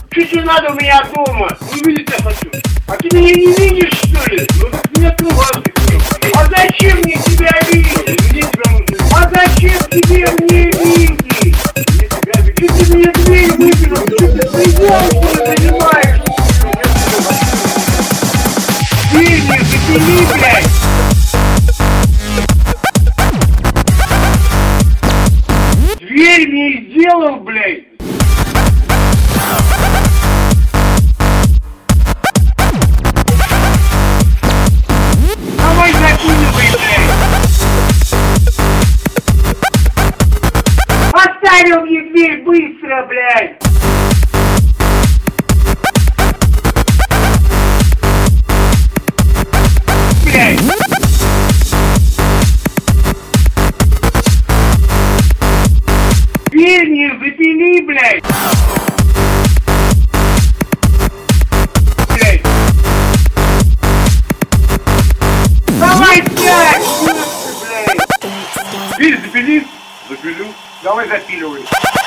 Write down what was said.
Что тебе надо у меня дома? Увидеть я хочу. А ты меня не видишь, что ли? Ну так не открывай. А зачем мне тебя видеть? Мне тебя нужно. А зачем тебе мне видеть? Что ты мне дверь выберешь? Что ты придёшь, что занимаешься? Дверь мне запили, блядь! Дверь мне сделал, блядь! Давай закидывай, блядь! Оставил мне дверь быстро, блядь! Блядь! Дверь мне запили, блядь! Блядь! Давай сядь! Блядь! Дверь запили? Запилю. Давай запиливай.